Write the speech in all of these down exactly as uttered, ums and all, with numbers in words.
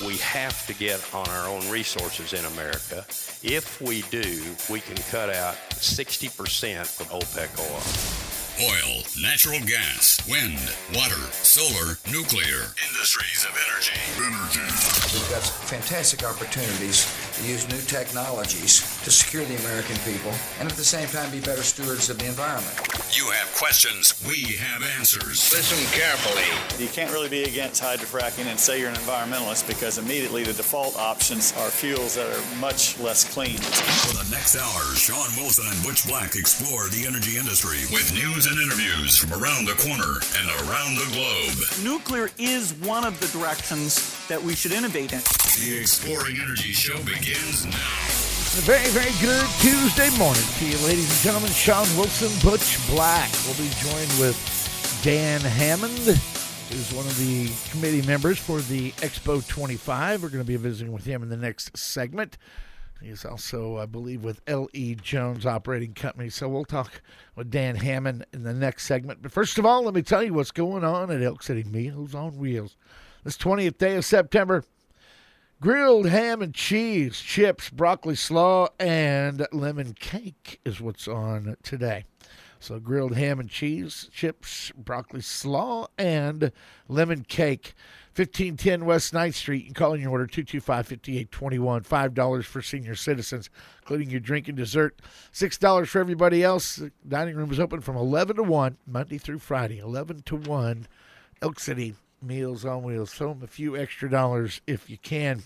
we have to get on our own resources in America. If we do, we can cut out sixty percent of OPEC oil. Oil, natural gas, wind, water, solar, nuclear. Industries of energy. Energy. We've got fantastic opportunities to use new technologies to secure the American people and at the same time be better stewards of the environment. You have questions, we have answers. Listen carefully. You can't really be against hydrofracking and say you're an environmentalist because immediately the default options are fuels that are much less clean. For the next hour, Sean Wilson and Butch Black explore the energy industry with news and interviews from around the corner and around the globe. Nuclear is one of the directions that we should innovate in. The Exploring Energy Show begins now. A very, very good Tuesday morning to you, ladies and gentlemen. Sean Wilson, Butch Black. We'll be joined with Dan Hammond, who's one of the committee members for the Expo twenty-five. We're going to be visiting with him in the next segment. He's also, I believe, with L E. Jones Operating Company. So we'll talk with Dan Hammond in the next segment. But first of all, let me tell you what's going on at Elk City Meals on Wheels. This twentieth day of September, grilled ham and cheese, chips, broccoli slaw, and lemon cake is what's on today. So grilled ham and cheese, chips, broccoli slaw, and lemon cake. fifteen ten West ninth Street. You can call in your order, two two five, five eight two one. five dollars for senior citizens, including your drink and dessert. six dollars for everybody else. The dining room is open from eleven to one, Monday through Friday, eleven to one. Elk City Meals on Wheels. Throw them a few extra dollars if you can.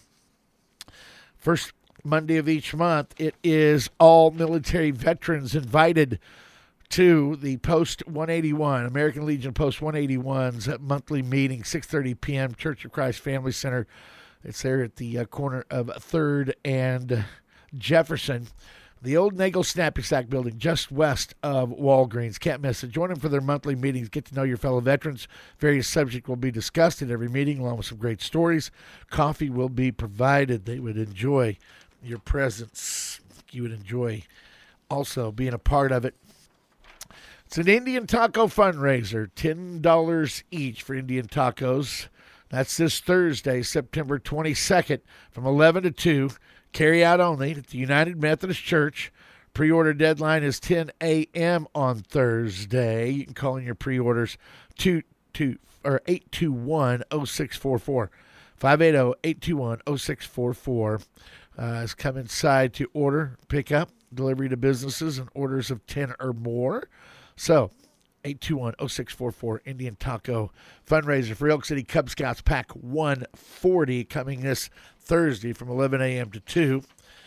First Monday of each month, it is all military veterans invited to the Post one eighty-one, American Legion Post one eighty-one's monthly meeting, six thirty p.m., Church of Christ Family Center. It's there at the uh, corner of third and Jefferson. The old Nagel Snappy Sack building just west of Walgreens. Can't miss it. Join them for their monthly meetings. Get to know your fellow veterans. Various subjects will be discussed at every meeting, along with some great stories. Coffee will be provided. They would enjoy your presence. You would enjoy also being a part of it. It's an Indian taco fundraiser, ten dollars each for Indian tacos. That's this Thursday, September twenty-second, from eleven to two. Carry out only at the United Methodist Church. Pre-order deadline is ten a.m. on Thursday. You can call in your pre-orders two two or eight two one, oh six four four. five eight zero, eight two one, oh six four four. Uh, is come inside to order, pick up, delivery to businesses, and orders of ten or more. So, eight two one, oh six four four, Indian Taco fundraiser for Elk City Cub Scouts Pack one forty coming this Thursday from eleven a.m. to two.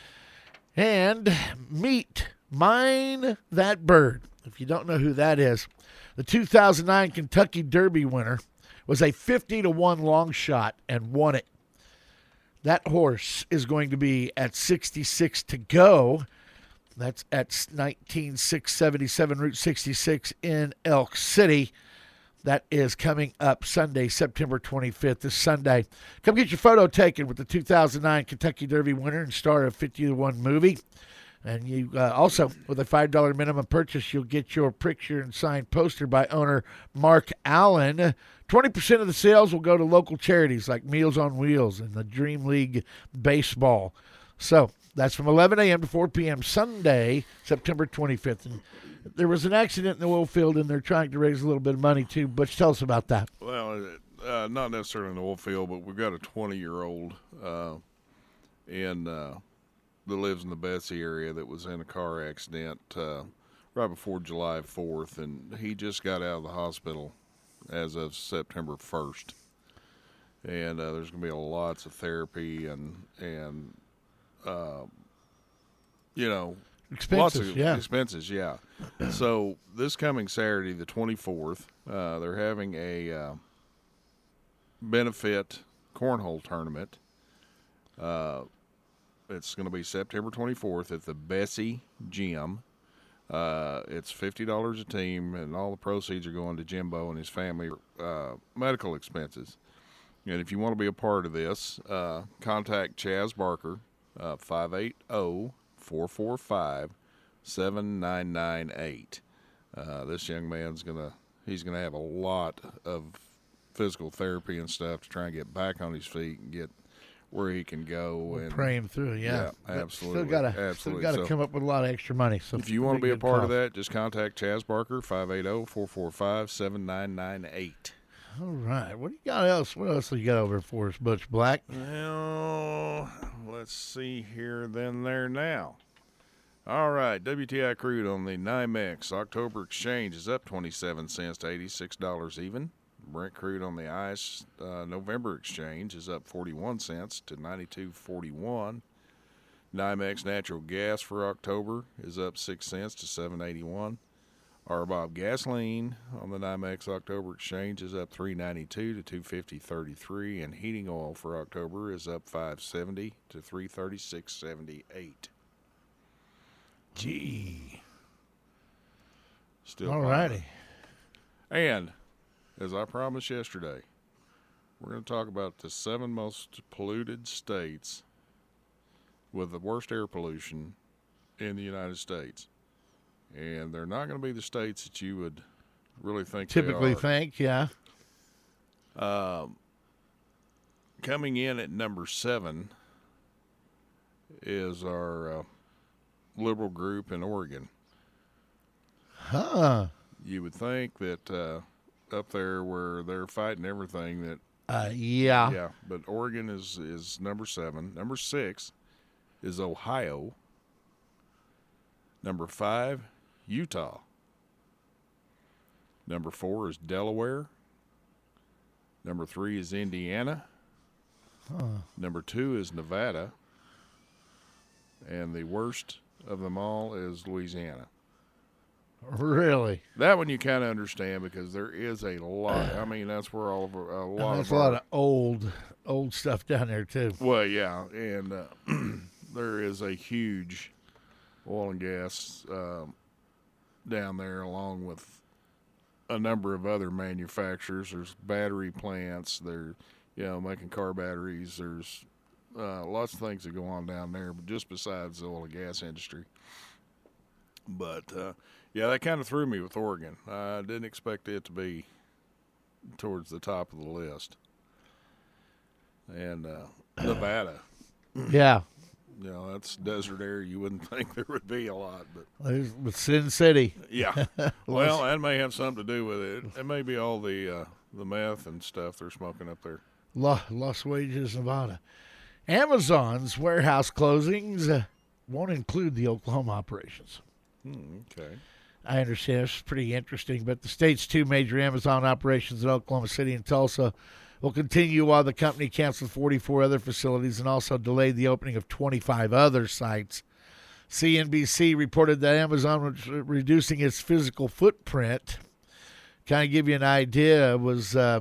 And meet Mine That Bird. If you don't know who that is, the two thousand nine Kentucky Derby winner was a fifty to one long shot and won it. That horse is going to be at sixty-six to go. That's at nineteen six seventy-seven Route sixty-six in Elk City. That is coming up Sunday, September twenty-fifth, this Sunday. Come get your photo taken with the two thousand nine Kentucky Derby winner and star of fifty to one movie. And you uh, also, with a five dollars minimum purchase, you'll get your picture and signed poster by owner Mark Allen. twenty percent of the sales will go to local charities like Meals on Wheels and the Dream League Baseball. So that's from eleven a.m. to four p.m. Sunday, September twenty-fifth. And there was an accident in the oil field, and they're trying to raise a little bit of money, too. Butch, tell us about that. Well, uh, not necessarily in the oil field, but we've got a twenty-year-old uh, in uh, that lives in the Betsy area that was in a car accident uh, right before July fourth, and he just got out of the hospital as of September first. And uh, there's going to be lots of therapy and, and uh, you know, Expenses, lots of yeah. expenses, yeah. So this coming Saturday, the twenty-fourth, uh, they're having a uh, benefit cornhole tournament. Uh, it's going to be September twenty-fourth at the Bessie Gym. Uh, it's fifty dollars a team, and all the proceeds are going to Jimbo and his family uh, medical expenses. And if you want to be a part of this, uh, contact Chaz Barker, uh, five eight zero, four four five, seven nine nine eight. Uh, this young man's going to, he's going to have a lot of physical therapy and stuff to try and get back on his feet and get where he can go and pray him through. Yeah, yeah absolutely. Still gotta, absolutely. still gotta so, come up with a lot of extra money. So if you want to be a part call. of that, just contact Chaz Barker five eight zero, four four five, seven nine nine eight. All right, what do you got else? What else you got over for us, Butch Black? Well, let's see here, then, there, now. All right, W T I crude on the NYMEX October exchange is up twenty-seven cents to eighty-six dollars even. Brent crude on the I C E uh, November exchange is up forty-one cents to ninety-two forty-one. NYMEX natural gas for October is up six cents to seven eighty-one. R B O B gasoline on the NYMEX October exchange is up three ninety-two to two fifty thirty-three, and heating oil for October is up five seventy to three thirty-six seventy-eight. Gee. Still all righty. And as I promised yesterday, we're going to talk about the seven most polluted states with the worst air pollution in the United States. And they're not going to be the states that you would really think Typically they are. think, yeah. Um, coming in at number seven is our uh, liberal group in Oregon. Huh. You would think that uh, up there where they're fighting everything that Uh, yeah. yeah, but Oregon is, is number seven. Number six is Ohio. Number five, Utah. Number four is Delaware. Number three is Indiana. Huh. Number two is Nevada. And the worst of them all is Louisiana. Really? That one you kind of understand because there is a lot. I mean, that's where all of our, a lot There's of a our, lot of old, old stuff down there too. well, yeah, and uh, there is a huge oil and gas um, down there, along with a number of other manufacturers. There's battery plants. They're, you know, making car batteries. There's uh, lots of things that go on down there, but just besides the oil and gas industry. But uh, yeah, that kind of threw me with Oregon. I didn't expect it to be towards the top of the list. And uh, Nevada. Yeah. You know, that's desert air. You wouldn't think there would be a lot, but There's with Sin City. yeah. Well, that may have something to do with it. It may be all the uh, the meth and stuff they're smoking up there. Las Wages, Nevada. Amazon's warehouse closings uh, won't include the Oklahoma operations. Hmm, okay. I understand it's pretty interesting, but the state's two major Amazon operations in Oklahoma City and Tulsa will continue while the company canceled forty-four other facilities and also delayed the opening of twenty-five other sites. C N B C reported that Amazon was reducing its physical footprint. Kind of give you an idea, it was uh,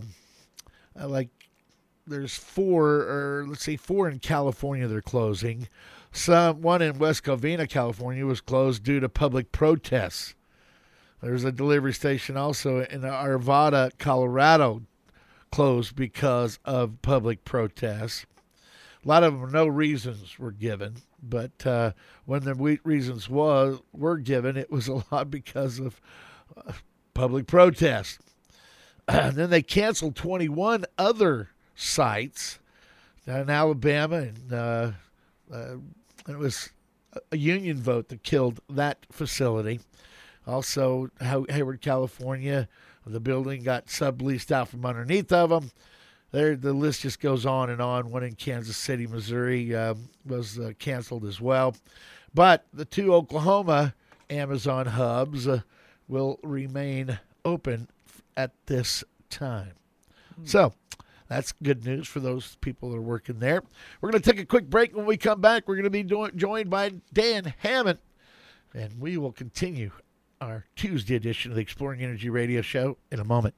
like there's four, or let's see, four in California they're closing. Some one in West Covina, California, was closed due to public protests. There's a delivery station also in Arvada, Colorado, closed because of public protests. A lot of them, no reasons were given, but uh, when the reasons was were given, it was a lot because of uh, public protest. And then they canceled twenty-one other sites in Alabama, and uh, uh, it was a union vote that killed that facility. Also, Hayward, California, the building got subleased out from underneath of them. There, the list just goes on and on. One in Kansas City, Missouri, um, was uh, canceled as well. But the two Oklahoma Amazon hubs uh, will remain open at this time. Hmm. So that's good news for those people that are working there. We're going to take a quick break. When we come back, we're going to be do- joined by Dan Hammond, and we will continue our Tuesday edition of the Exploring Energy Radio Show in a moment.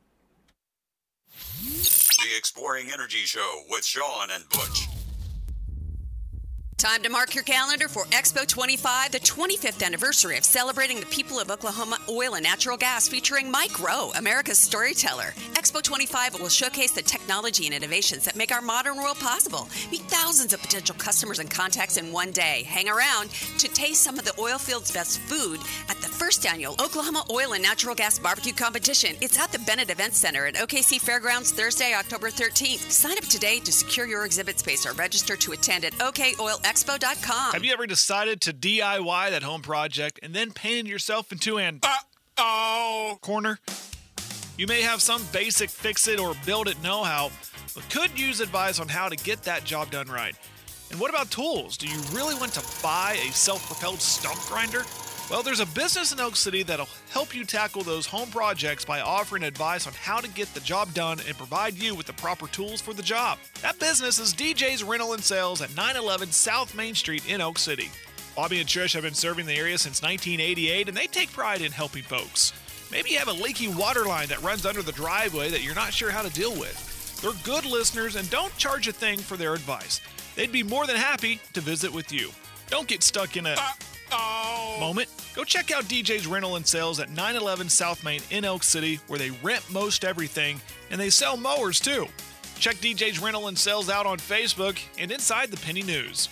The Exploring Energy Show with Sean and Butch. Time to mark your calendar for Expo twenty-five, the twenty-fifth anniversary of celebrating the people of Oklahoma oil and natural gas, featuring Mike Rowe, America's storyteller. Expo twenty-five will showcase the technology and innovations that make our modern world possible. Meet thousands of potential customers and contacts in one day. Hang around to taste some of the oil field's best food at the first annual Oklahoma Oil and Natural Gas Barbecue Competition. It's at the Bennett Event Center at O K C Fairgrounds Thursday, October thirteenth. Sign up today to secure your exhibit space or register to attend at O K oil expo dot com. Have you ever decided to D I Y that home project and then painted yourself into an uh-oh corner? You may have some basic fix-it or build-it know-how, but could use advice on how to get that job done right. And what about tools? Do you really want to buy a self-propelled stump grinder? Well, there's a business in Oak City that'll help you tackle those home projects by offering advice on how to get the job done and provide you with the proper tools for the job. That business is D J's Rental and Sales at nine eleven South Main Street in Oak City. Bobby and Trish have been serving the area since nineteen eighty-eight, and they take pride in helping folks. Maybe you have a leaky water line that runs under the driveway that you're not sure how to deal with. They're good listeners and don't charge a thing for their advice. They'd be more than happy to visit with you. Don't get stuck in a uh-oh moment. Go check out D J's Rental and Sales at nine eleven South Main in Oak City, where they rent most everything, and they sell mowers too. Check D J's Rental and Sales out on Facebook and inside the Penny News.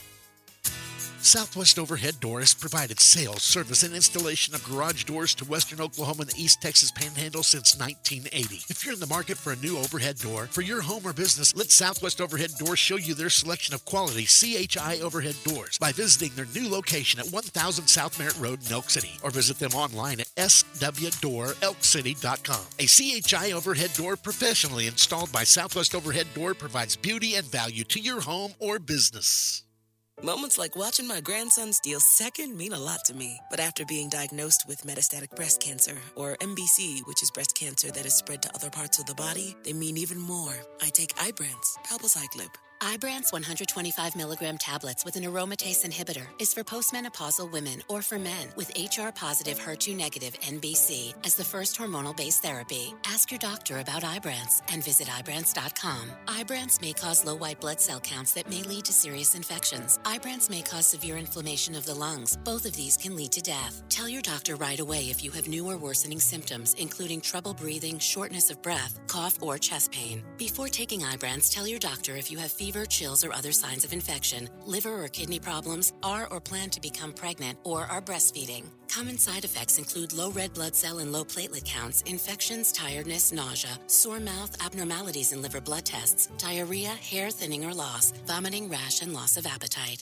Southwest Overhead Door has provided sales, service, and installation of garage doors to Western Oklahoma and the East Texas Panhandle since nineteen eighty. If you're in the market for a new overhead door for your home or business, let Southwest Overhead Door show you their selection of quality C H I overhead doors by visiting their new location at one thousand South Merritt Road in Elk City, or visit them online at s w door elk city dot com. A C H I overhead door professionally installed by Southwest Overhead Door provides beauty and value to your home or business. Moments like watching my grandson steal second mean a lot to me. But after being diagnosed with metastatic breast cancer, or M B C, which is breast cancer that is spread to other parts of the body, they mean even more. I take Ibrance, palbociclib. Ibrance one hundred twenty-five milligram tablets with an aromatase inhibitor is for postmenopausal women or for men with H R-positive, H E R two negative N B C as the first hormonal-based therapy. Ask your doctor about Ibrance and visit Ibrance dot com. Ibrance may cause low white blood cell counts that may lead to serious infections. Ibrance may cause severe inflammation of the lungs. Both of these can lead to death. Tell your doctor right away if you have new or worsening symptoms, including trouble breathing, shortness of breath, cough, or chest pain. Before taking Ibrance, tell your doctor if you have fever, chills, or other signs of infection, liver or kidney problems, are or plan to become pregnant, or are breastfeeding. Common side effects include low red blood cell and low platelet counts, infections, tiredness, nausea, sore mouth, abnormalities in liver blood tests, diarrhea, hair thinning or loss, vomiting, rash, and loss of appetite.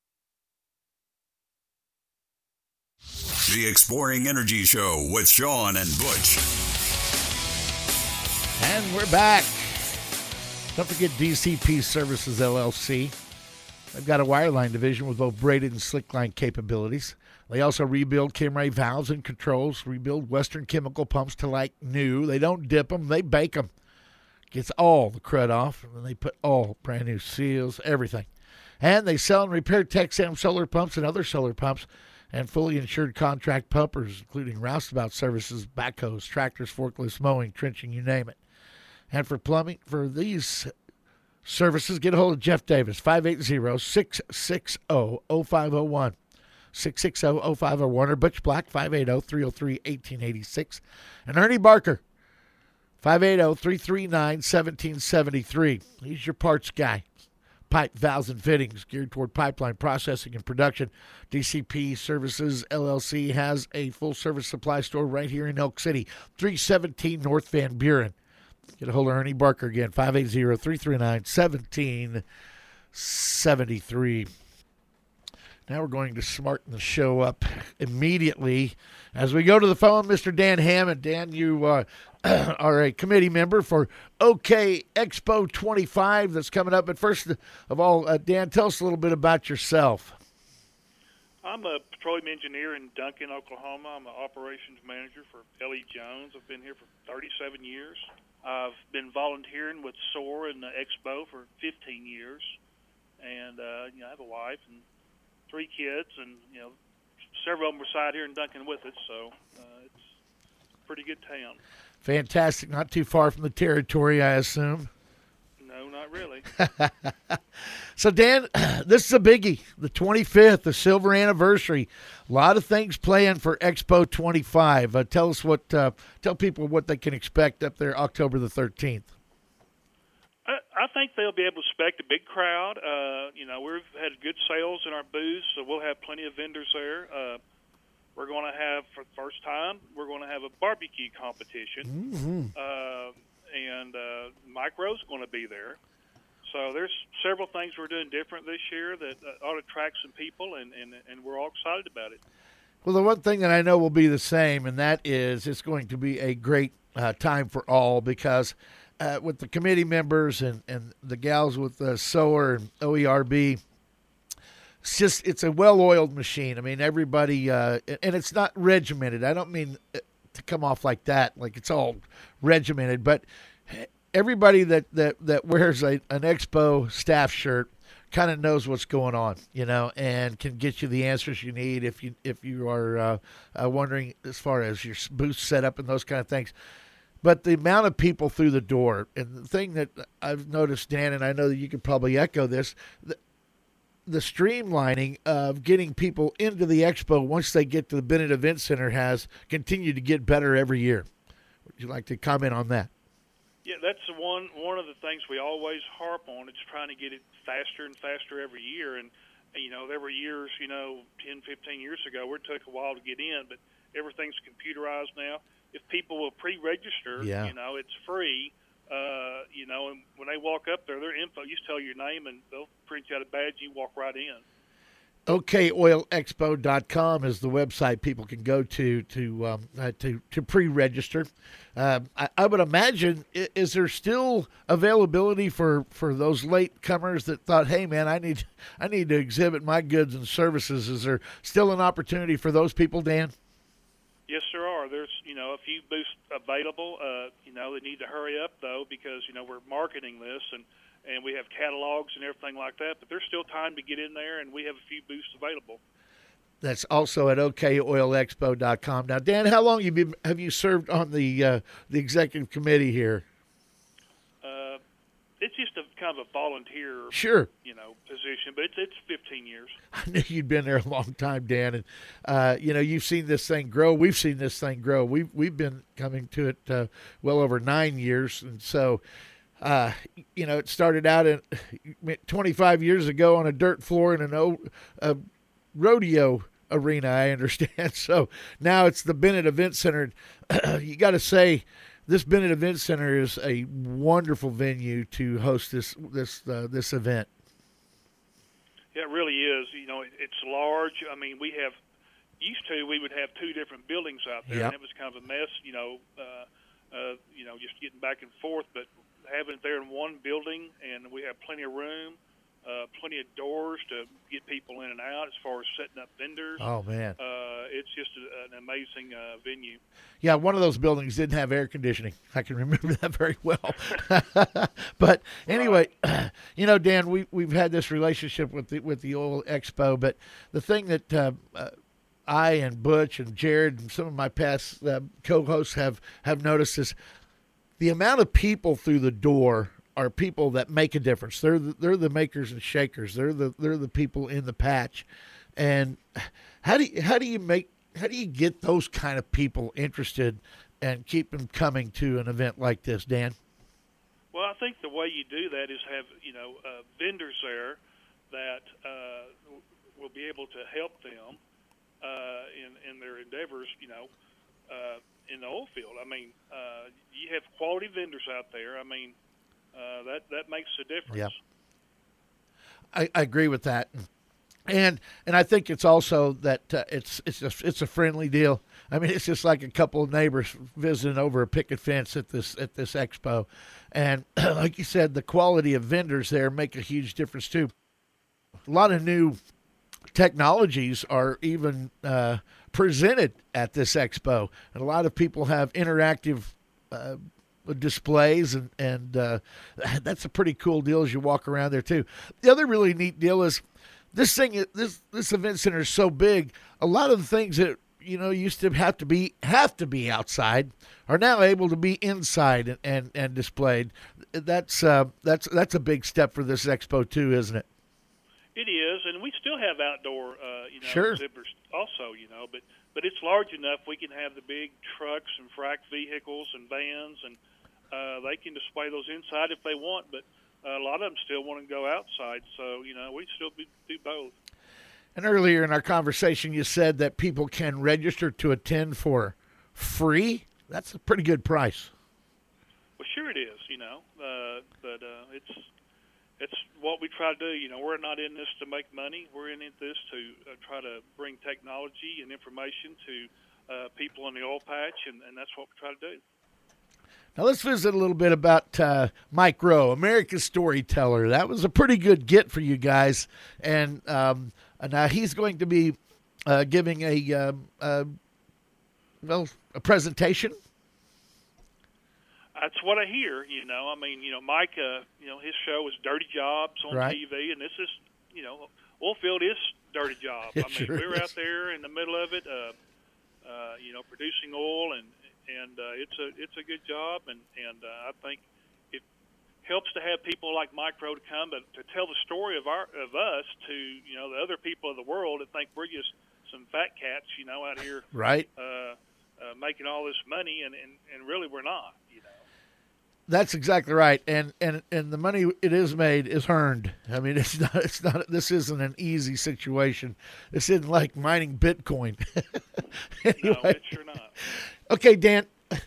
The Exploring Energy Show with Sean and Butch. And we're back. Don't forget D C P Services, L L C. They've got a wireline division with both braided and slickline capabilities. They also rebuild Kimray valves and controls, rebuild Western chemical pumps to like new. They don't dip them, they bake them. Gets all the crud off, and then they put all brand new seals, everything. And they sell and repair Texam solar pumps and other solar pumps and fully insured contract pumpers, including roustabout services, backhoes, tractors, forklifts, mowing, trenching, you name it. And for plumbing, for these services, get a hold of Jeff Davis, five eight zero, six six zero, zero five zero one, six six zero, zero five zero one, or Butch Black, five eight zero, three zero three, one eight eight six. And Ernie Barker, five eight zero, three three nine, one seven seven three. He's your parts guy. Pipe, valves, and fittings geared toward pipeline processing and production. D C P Services, L L C has a full-service supply store right here in Elk City, three seventeen North Van Buren. Get a hold of Ernie Barker again, five eight zero, three three nine, one seven seven three. Now we're going to smarten the show up immediately as we go to the phone. Mister Dan Hammond. Dan, you uh, are a committee member for OK Expo twenty-five that's coming up. But first of all, uh, Dan, tell us a little bit about yourself. I'm a petroleum engineer in Duncan, Oklahoma. I'm an operations manager for L E Jones. I've been here for thirty-seven years. I've been volunteering with S O A R and the Expo for fifteen years. And, uh, you know, I have a wife and three kids, and, you know, several of them reside here in Duncan with us, so uh, it's a pretty good town. Fantastic. Not too far from the territory, I assume. No, not really. So, Dan, this is a biggie, the twenty-fifth, the silver anniversary. A lot of things planned for Expo twenty-five. Uh, tell us what, uh, tell people what they can expect up there October the thirteenth. I, I think they'll be able to expect a big crowd. Uh, you know, we've had good sales in our booths, so we'll have plenty of vendors there. Uh, we're going to have, for the first time, we're going to have a barbecue competition. Mm-hmm. Uh, and uh, Mike Rowe's going to be there. So there's several things we're doing different this year that uh, ought to attract some people, and, and, and we're all excited about it. Well, the one thing that I know will be the same, and that is it's going to be a great uh, time for all, because uh, with the committee members and, and the gals with uh, S O A R and O E R B, it's just it's a well-oiled machine. I mean, everybody, uh, and it's not regimented. I don't mean to come off like that, like it's all regimented, but everybody that, that, that wears a, an Expo staff shirt kind of knows what's going on, you know, and can get you the answers you need if you if you are uh, uh, wondering as far as your booth setup and those kind of things. But the amount of people through the door, and the thing that I've noticed, Dan, and I know that you could probably echo this, the, the streamlining of getting people into the Expo once they get to the Bennett Event Center has continued to get better every year. Would you like to comment on that? Yeah, that's the one one of the things we always harp on. It's trying to get it faster and faster every year. And, you know, there were years, you know, ten, fifteen years ago where it took a while to get in, but everything's computerized now. If people will pre-register, yeah. you know, it's free. Uh, you know, and when they walk up there, their info, you just tell your name, and they'll print you out a badge, and you walk right in. O K oil expo dot com is the website people can go to to um, uh, to, to pre-register. Um, I, I would imagine, is there still availability for, for those late comers that thought, hey, man, I need I need to exhibit my goods and services? Is there still an opportunity for those people, Dan? Yes, there are. There's, you know, a few booths available. Uh, you know, they need to hurry up, though, because, you know, we're marketing this, and, and we have catalogs and everything like that. But there's still time to get in there, and we have a few booths available. That's also at O K oil expo dot com. Now, Dan, how long you been, have you served on the uh, the executive committee here? Uh, it's just a kind of a volunteer, sure, you know, position, but it's it's fifteen years. I knew you'd been there a long time, Dan, and uh, you know, you've seen this thing grow. We've seen this thing grow. We've we've been coming to it uh, well over nine years, and so. Uh, you know, it started out in twenty-five years ago on a dirt floor in an old uh, rodeo arena, I understand. So now it's the Bennett Event Center. You got to say, this Bennett Event Center is a wonderful venue to host this this uh, this event. Yeah, it really is. You know, it, it's large. I mean, we have used to we would have two different buildings out there, yep. and it was kind of a mess. You know, uh, uh, you know, just getting back and forth, but having it there in one building, and we have plenty of room, uh, plenty of doors to get people in and out as far as setting up vendors. Oh, man. Uh, it's just a, an amazing uh, venue. Yeah, one of those buildings didn't have air conditioning. I can remember that very well. But anyway, right. You know, Dan, we, we've had this relationship with the, with the Oil Expo, but the thing that uh, uh, I and Butch and Jared and some of my past uh, co-hosts have, have noticed is the amount of people through the door are people that make a difference. They're the, they're the makers and shakers. They're the they're the people in the patch. And how do you, how do you make how do you get those kind of people interested and keep them coming to an event like this, Dan? Well, I think the way you do that is have you know uh, vendors there that uh, will be able to help them uh, in in their endeavors. You know. Uh, in the oil field. I mean, uh, you have quality vendors out there. I mean, uh, that, that makes a difference. Yeah. I, I agree with that. And and I think it's also that uh, it's it's a, it's a friendly deal. I mean, it's just like a couple of neighbors visiting over a picket fence at this at this expo. And like you said, the quality of vendors there make a huge difference too. A lot of new technologies are even uh, presented at this expo, and a lot of people have interactive uh, displays, and and uh, that's a pretty cool deal as you walk around there too. The other really neat deal is this thing. This this event center is so big. A lot of the things that you know, used to have to be have to be outside, are now able to be inside and, and, and displayed. That's uh, that's that's a big step for this expo too, isn't it? It is, and we still have outdoor, uh, you know, sure. exhibitors also, you know, but but it's large enough we can have the big trucks and frac vehicles and vans, and uh, they can display those inside if they want, but uh, a lot of them still want to go outside, so, you know, we still be, do both. And earlier in our conversation, you said that people can register to attend for free. That's a pretty good price. Well, sure it is, you know, uh, but uh, it's it's what we try to do. You know, we're not in this to make money. We're in this to uh, try to bring technology and information to uh, people in the oil patch, and, and that's what we try to do. Now let's visit a little bit about uh, Mike Rowe, America's Storyteller. That was a pretty good get for you guys, and um, now he's going to be uh, giving a uh, uh, well a presentation. That's what I hear, you know. I mean, you know, Mike, uh, you know, his show is Dirty Jobs on right. T V, and this is, you know, oil field is dirty job. It I mean, sure we're is. out there in the middle of it, uh, uh, you know, producing oil, and and uh, it's a it's a good job, and and uh, I think it helps to have people like Mike Rowe to come to, to tell the story of our of us to, you know, the other people of the world that think we're just some fat cats, you know, out here, right, uh, uh, making all this money, and, and, and really we're not, you know. That's exactly right, and and and the money it is made is earned. I mean, it's not. It's not. This isn't an easy situation. This isn't like mining Bitcoin. Anyway. No, it's sure not. Okay, Dan.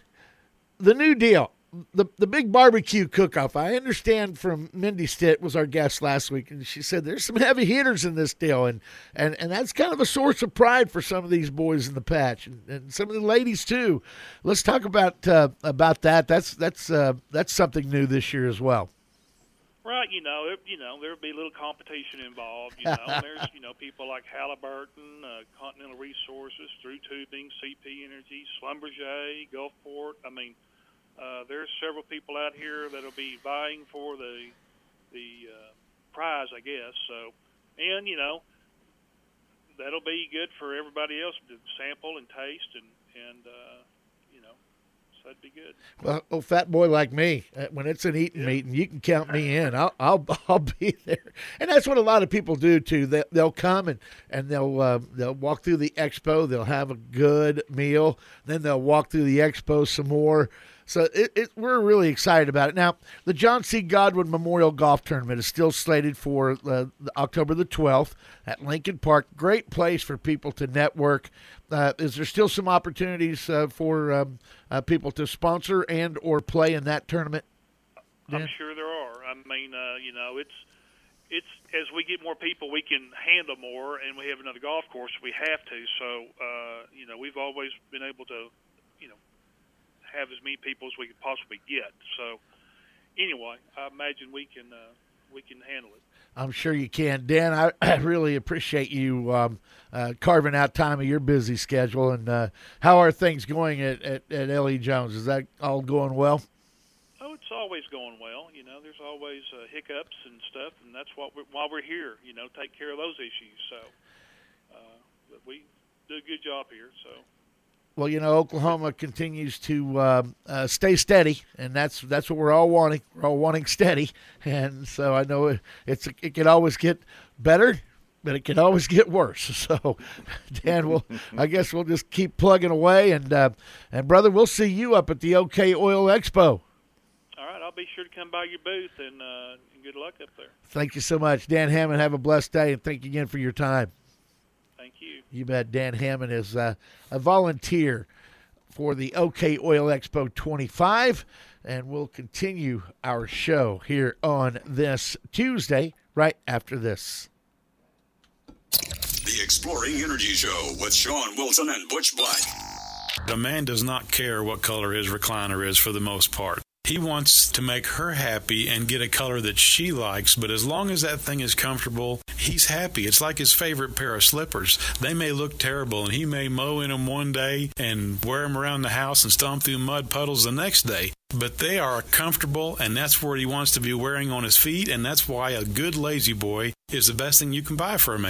The new deal, the the big barbecue cook-off. I understand from Mindy Stitt was our guest last week, and she said there's some heavy hitters in this deal, and and, and that's kind of a source of pride for some of these boys in the patch, and, and some of the ladies too. Let's talk about uh, about that. That's that's uh, that's something new this year as well. Right, you know, it, you know, there'll be a little competition involved. You know, there's you know people like Halliburton, uh, Continental Resources, Through Tubing, C P Energy, Schlumberger, Gulfport. I mean. Uh, there's several people out here that'll be vying for the the uh, prize, I guess. So, and you know, that'll be good for everybody else to sample and taste, and and uh, you know, so that'd be good. Well, oh, fat boy like me, when it's an eating yeah. meeting, you can count me in. I'll I'll I'll be there, and that's what a lot of people do too. They they'll come and and they'll uh, they'll walk through the expo. They'll have a good meal, then they'll walk through the expo some more. So it, it, we're really excited about it. Now, the John C. Godwin Memorial Golf Tournament is still slated for uh, October the twelfth at Lincoln Park. Great place for people to network. Uh, is there still some opportunities uh, for um, uh, people to sponsor and or play in that tournament? I'm Yeah. sure there are. I mean, uh, you know, it's it's as we get more people, we can handle more, and we have another golf course. We have to. So, uh, you know, we've always been able to, you know, have as many people as we could possibly get. So anyway, I imagine we can uh, we can handle it. I'm sure you can. Dan, I, I really appreciate you um, uh, carving out time of your busy schedule. And uh, how are things going at, at, at L E. Jones? Is that all going well? Oh, it's always going well. You know, there's always uh, hiccups and stuff, and that's what we're, why we're here, you know, take care of those issues. So uh, but we do a good job here, so. Well, you know, Oklahoma continues to uh, uh, stay steady, and that's that's what we're all wanting. We're all wanting steady, and so I know it, it's it can always get better, but it can always get worse. So, Dan, we'll I guess we'll just keep plugging away, and uh, and brother, we'll see you up at the OK Oil Expo. All right, I'll be sure to come by your booth, and, uh, and good luck up there. Thank you so much, Dan Hammond. Have a blessed day, and thank you again for your time. Thank you. You bet. Dan Hammond is uh, a volunteer for the OK Oil Expo twenty-five, and we'll continue our show here on this Tuesday right after this. The Exploring Energy Show with Sean Wilson and Butch Black. A man does not care what color his recliner is for the most part. He wants to make her happy and get a color that she likes, but as long as that thing is comfortable, he's happy. It's like his favorite pair of slippers. They may look terrible, and he may mow in them one day and wear them around the house and stomp through mud puddles the next day. But they are comfortable, and that's what he wants to be wearing on his feet, and that's why a good Lazy Boy is the best thing you can buy for a man.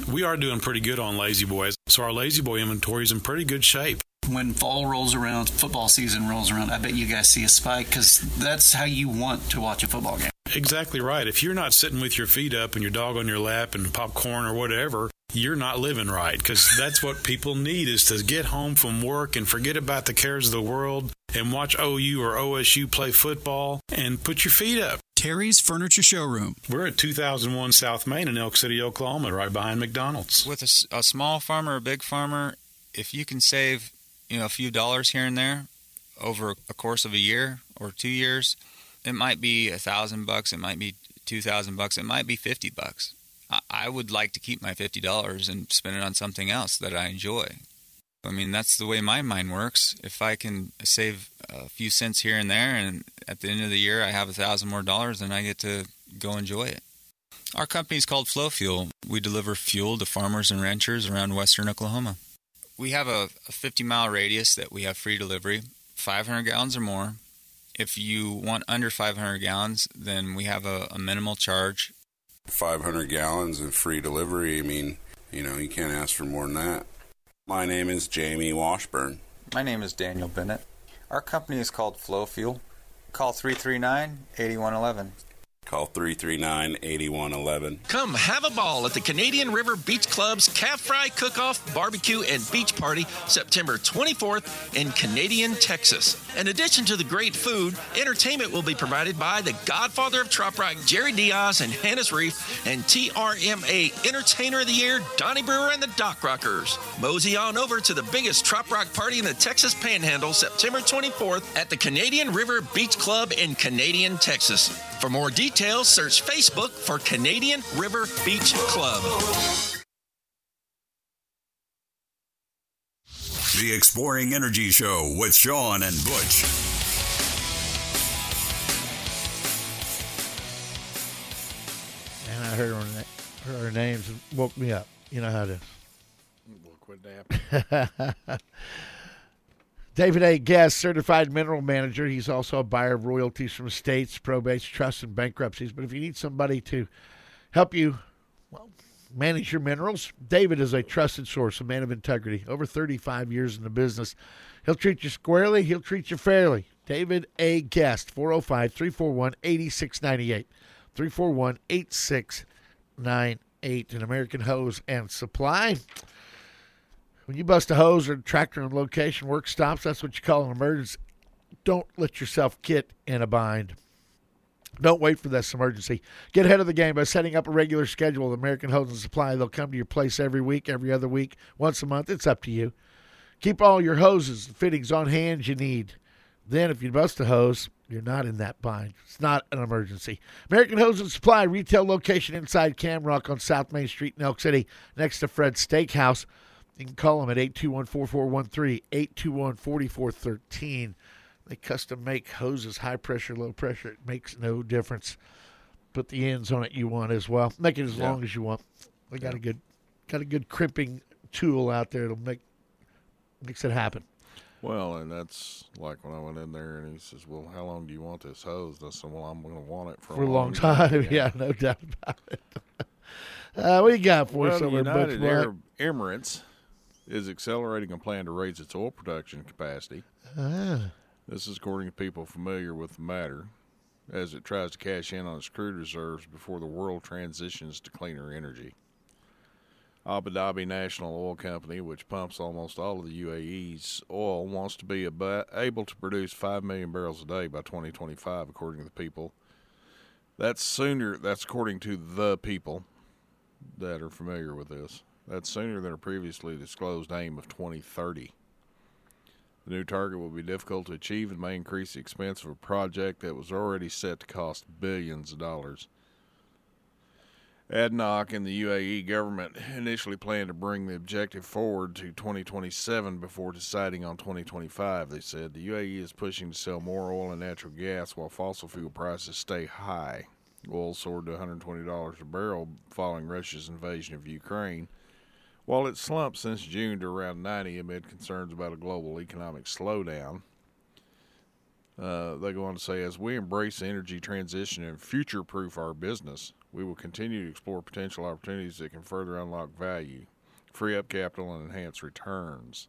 We are doing pretty good on Lazy Boys, so our Lazy Boy inventory is in pretty good shape. When fall rolls around, football season rolls around, I bet you guys see a spike because that's how you want to watch a football game. Exactly right. If you're not sitting with your feet up and your dog on your lap and popcorn or whatever, you're not living right, because that's what people need, is to get home from work and forget about the cares of the world and watch O U or O S U play football and put your feet up. Terry's Furniture Showroom. We're at two thousand one South Main in Elk City, Oklahoma, right behind McDonald's. With a, a small farmer or a big farmer, if you can save, you know, a few dollars here and there over a course of a year or two years, it might be a thousand bucks, it might be two thousand bucks, it might be fifty bucks. I, I would like to keep my fifty dollars and spend it on something else that I enjoy. I mean, that's the way my mind works. If I can save a few cents here and there, and at the end of the year I have a thousand more dollars, then I get to go enjoy it. Our company is called Flow Fuel. We deliver fuel to farmers and ranchers around western Oklahoma. We have a fifty-mile radius that we have free delivery, five hundred gallons or more. If you want under five hundred gallons, then we have a, a minimal charge. five hundred gallons and free delivery, I mean, you know, you can't ask for more than that. My name is Jamie Washburn. My name is Daniel Bennett. Our company is called Flow Fuel. Call three three nine, eight one one one. Call three three nine, eight one one one. Come have a ball at the Canadian River Beach Club's Calf Fry Cook-Off, Barbecue, and Beach Party September twenty-fourth in Canadian, Texas. In addition to the great food, entertainment will be provided by the Godfather of Trop Rock, Jerry Diaz and Hannes Reef, and T R M A Entertainer of the Year, Donnie Brewer and the Dock Rockers. Mosey on over to the biggest Trop Rock party in the Texas Panhandle September twenty-fourth at the Canadian River Beach Club in Canadian, Texas. For more details, search Facebook for Canadian River Beach Club. The Exploring Energy Show with Sean and Butch. And I heard her, heard her names and woke me up. You know how it is. We'll quit napping. David A. Guest, certified mineral manager. He's also a buyer of royalties from estates, probates, trusts, and bankruptcies. But if you need somebody to help you, well, manage your minerals, David is a trusted source, a man of integrity. Over thirty-five years in the business. He'll treat you squarely. He'll treat you fairly. David A. Guest, four oh five, three four one, eight six nine eight. three four one, eight six nine eight. An American Hose and Supply. When you bust a hose or a tractor on location, work stops, that's what you call an emergency. Don't let yourself get in a bind. Don't wait for this emergency. Get ahead of the game by setting up a regular schedule with American Hose and Supply. They'll come to your place every week, every other week, once a month. It's up to you. Keep all your hoses and fittings on hand you need. Then if you bust a hose, you're not in that bind. It's not an emergency. American Hose and Supply, retail location inside Camrock on South Main Street in Elk City, next to Fred's Steakhouse. You can call them at eight two one, four four one three, eight two one, four four one three. They custom make hoses, high pressure, low pressure. It makes no difference. Put the ends on it you want as well. Make it as yeah. long as you want. They got yeah. a good got a good crimping tool out there to make makes it happen. Well, and that's like when I went in there and he says, well, how long do you want this hose? And I said, well, I'm going to want it for, for a long, long time. time. Yeah. yeah, no doubt about it. uh, what do you got for well, us over United Arab Emirates is accelerating a plan to raise its oil production capacity. Ah. This is according to people familiar with the matter, as it tries to cash in on its crude reserves before the world transitions to cleaner energy. Abu Dhabi National Oil Company, which pumps almost all of the U A E's oil, wants to be able to produce five million barrels a day by twenty twenty-five, according to the people. That's sooner, that's according to the people that are familiar with this. That's sooner than a previously disclosed aim of twenty thirty. The new target will be difficult to achieve and may increase the expense of a project that was already set to cost billions of dollars. A D N O C and the U A E government initially planned to bring the objective forward to twenty twenty-seven before deciding on twenty twenty-five, they said. The U A E is pushing to sell more oil and natural gas while fossil fuel prices stay high. Oil soared to one hundred twenty dollars a barrel following Russia's invasion of Ukraine, while it slumped since June to around ninety amid concerns about a global economic slowdown. Uh, they go on to say, as we embrace the energy transition and future-proof our business, we will continue to explore potential opportunities that can further unlock value, free up capital, and enhance returns.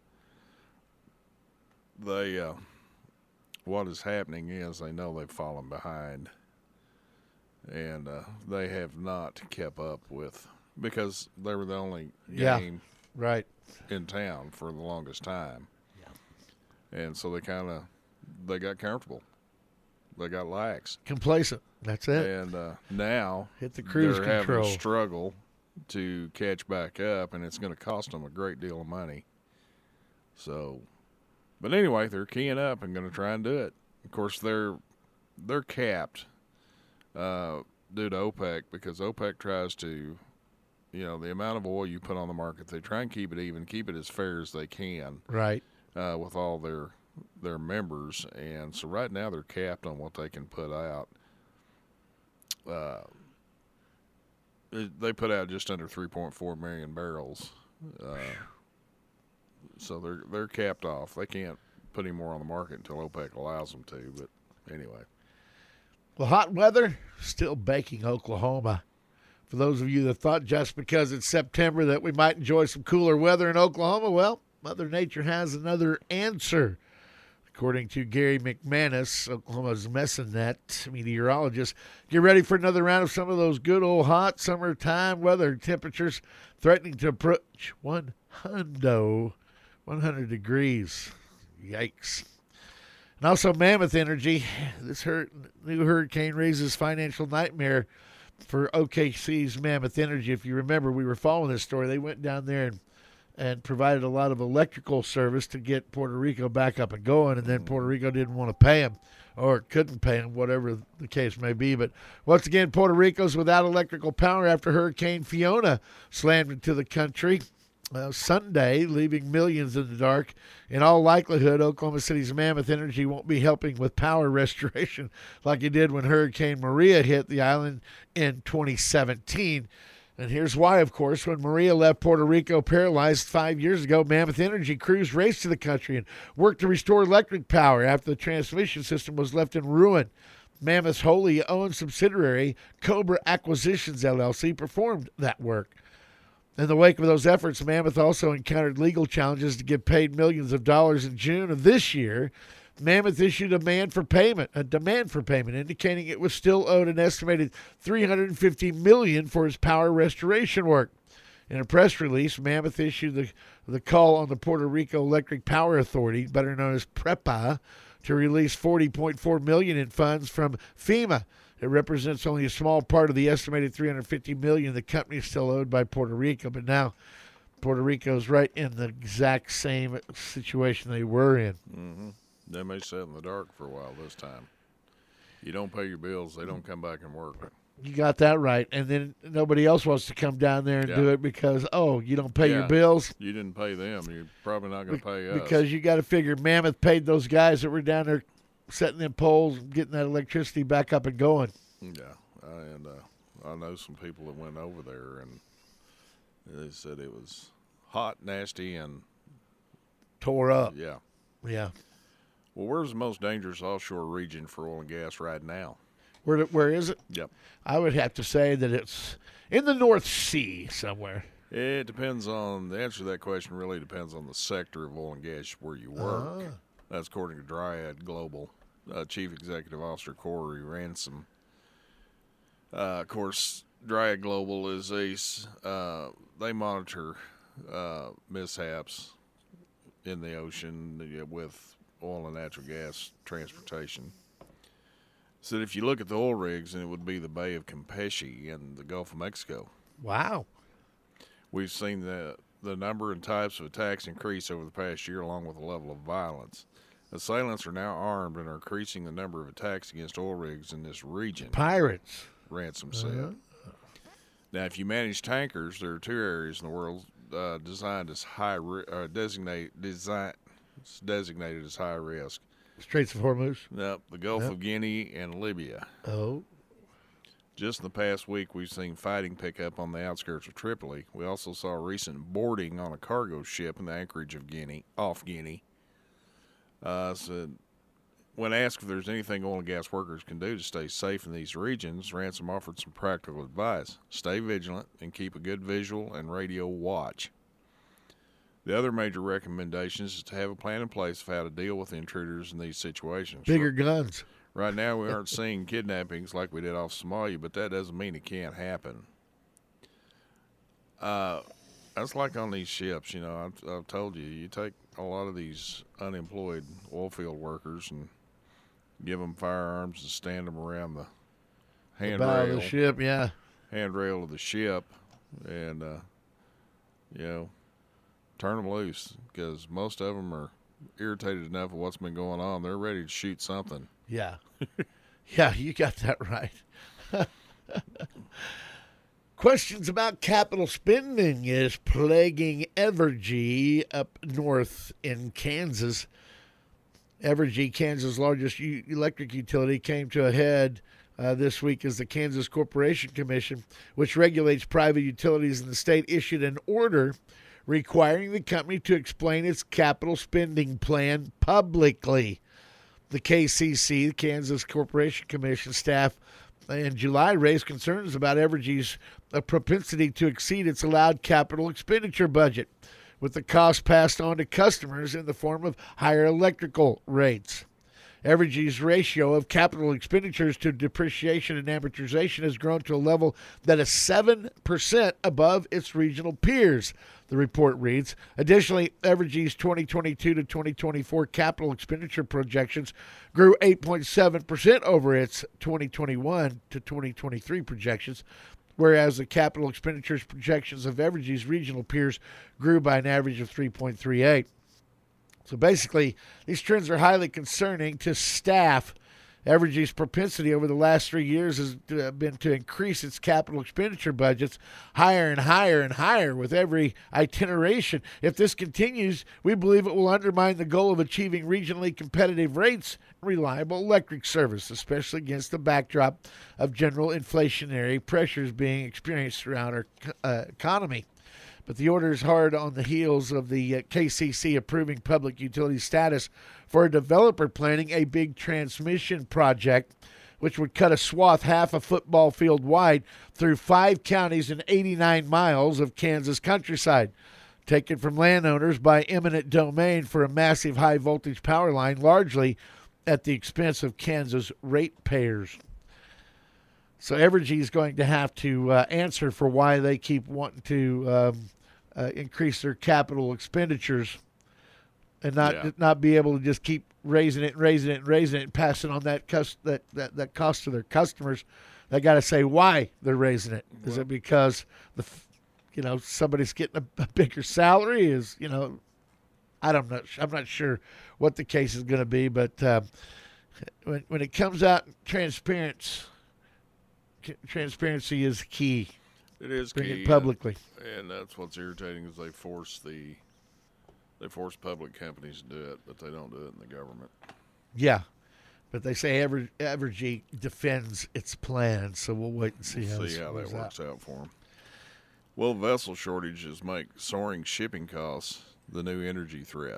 They, uh, what is happening is they know they've fallen behind, and uh, they have not kept up with, because they were the only yeah, game right. in town for the longest time. Yeah. And so they kind of, they got comfortable. They got lax. Complacent. That's it. And uh, now hit the cruise they're control. having a struggle to catch back up, and it's going to cost them a great deal of money. So, but anyway, they're keying up and going to try and do it. Of course, they're they're capped uh, due to OPEC, because OPEC tries to, you know, the amount of oil you put on the market, they try and keep it even, keep it as fair as they can. Right. Uh, with all their their members, and so right now they're capped on what they can put out. Uh, they put out just under three point four million barrels, uh, so they're they're capped off. They can't put any more on the market until OPEC allows them to. But anyway, well, hot weather still baking Oklahoma. For those of you that thought just because it's September that we might enjoy some cooler weather in Oklahoma, well, Mother Nature has another answer. According to Gary McManus, Oklahoma's Messenet meteorologist, get ready for another round of some of those good old hot summertime weather temperatures threatening to approach one hundred, one hundred degrees. Yikes. And also Mammoth Energy. This hur- new hurricane raises financial nightmare for O K C's Mammoth Energy. If you remember, we were following this story. They went down there and and provided a lot of electrical service to get Puerto Rico back up and going, and then Puerto Rico didn't want to pay them or couldn't pay them, whatever the case may be. But once again, Puerto Rico's without electrical power after Hurricane Fiona slammed into the country uh, Sunday, leaving millions in the dark. In all likelihood, Oklahoma City's Mammoth Energy won't be helping with power restoration like it did when Hurricane Maria hit the island in twenty seventeen. And here's why, of course. When Maria left Puerto Rico paralyzed five years ago, Mammoth Energy crews raced to the country and worked to restore electric power after the transmission system was left in ruin. Mammoth's wholly owned subsidiary, Cobra Acquisitions, L L C, performed that work. In the wake of those efforts, Mammoth also encountered legal challenges to get paid millions of dollars in June of this year. Mammoth issued a demand for payment, a demand for payment, indicating it was still owed an estimated three hundred fifty million dollars for its power restoration work. In a press release, Mammoth issued the, the call on the Puerto Rico Electric Power Authority, better known as PREPA, to release forty point four million dollars in funds from FEMA. It represents only a small part of the estimated three hundred fifty million dollars the company is still owed by Puerto Rico, but now Puerto Rico is right in the exact same situation they were in. Mm-hmm. They may sit in the dark for a while this time. You don't pay your bills, they don't come back and work. You got that right. And then nobody else wants to come down there and yeah. do it because, oh, you don't pay yeah. your bills. You didn't pay them. You're probably not going to pay us. Because you got to figure Mammoth paid those guys that were down there setting them poles, getting that electricity back up and going. Yeah. And uh, I know some people that went over there, and they said it was hot, nasty, and tore up. Yeah. Yeah. Well, where's the most dangerous offshore region for oil and gas right now? Where where is it? Yep. I would have to say that it's in the North Sea somewhere. It depends on, the answer to that question really depends on the sector of oil and gas where you work. Uh-huh. That's according to Dryad Global. Uh, Chief Executive Officer Corey Ransom. Uh, of course, Dryad Global is a, uh, they monitor uh, mishaps in the ocean with oil and natural gas transportation. So if you look at the oil rigs, and it would be the Bay of Campeche in the Gulf of Mexico. Wow. We've seen the the number and types of attacks increase over the past year, along with the level of violence. Assailants are now armed and are increasing the number of attacks against oil rigs in this region. Pirates. Ransom said. Uh-huh. Now, if you manage tankers, there are two areas in the world uh, designed as high ri- uh, designate design. It's designated as high risk. Straits of Hormuz? Nope, the Gulf Yep. of Guinea and Libya. Oh. Just in the past week, we've seen fighting pick up on the outskirts of Tripoli. We also saw a recent boarding on a cargo ship in the anchorage of Guinea, off Guinea. Uh, so when asked if there's anything oil and gas workers can do to stay safe in these regions, Ransom offered some practical advice. Stay vigilant and keep a good visual and radio watch. The other major recommendations is to have a plan in place of how to deal with intruders in these situations. Bigger guns. Right now, we aren't seeing kidnappings like we did off Somalia, but that doesn't mean it can't happen. Uh, that's like on these ships, you know, I've, I've told you, you take a lot of these unemployed oil field workers and give them firearms and stand them around the handrail. The bow of the ship, yeah. Handrail of the ship, and, uh, you know, turn them loose, because most of them are irritated enough with what's been going on. They're ready to shoot something. Yeah. Yeah, you got that right. Questions about capital spending is plaguing Evergy up north in Kansas. Evergy, Kansas' largest u- electric utility, came to a head uh, this week as the Kansas Corporation Commission, which regulates private utilities in the state, issued an order requiring the company to explain its capital spending plan publicly. The K C C, the Kansas Corporation Commission staff, in July raised concerns about Evergy's uh, propensity to exceed its allowed capital expenditure budget, with the cost passed on to customers in the form of higher electrical rates. Evergy's ratio of capital expenditures to depreciation and amortization has grown to a level that is seven percent above its regional peers, the report reads. Additionally, Evergy's twenty twenty-two to twenty twenty-four capital expenditure projections grew eight point seven percent over its twenty twenty-one to twenty twenty-three projections, whereas the capital expenditures projections of Evergy's regional peers grew by an average of three point three eight. So basically, these trends are highly concerning to staff. Evergy's propensity over the last three years has been to increase its capital expenditure budgets higher and higher and higher with every iteration. If this continues, we believe it will undermine the goal of achieving regionally competitive rates and reliable electric service, especially against the backdrop of general inflationary pressures being experienced throughout our uh, economy. But the order is hard on the heels of the uh, K C C approving public utility status for a developer planning a big transmission project, which would cut a swath half a football field wide through five counties and eighty-nine miles of Kansas countryside, taken from landowners by eminent domain for a massive high-voltage power line, largely at the expense of Kansas ratepayers. So Evergy is going to have to uh, answer for why they keep wanting to um, uh, increase their capital expenditures and not Yeah. not be able to just keep raising it and raising it and raising it and passing on that cost, that, that, that cost to their customers. They got to say why they're raising it. Is Well- it because the f- you know somebody's getting a, a bigger salary? Is you know I don't know. I'm not sure what the case is going to be, but uh, when when it comes out transparent. Transparency is key. It is Bring key, it publicly. and, and that's what's irritating is they force the they force public companies to do it, but they don't do it in the government. Yeah, but they say Ever, Evergy defends its plan, so we'll wait and see how, See this how that works works out. out for them. Will vessel shortages make soaring shipping costs the new energy threat?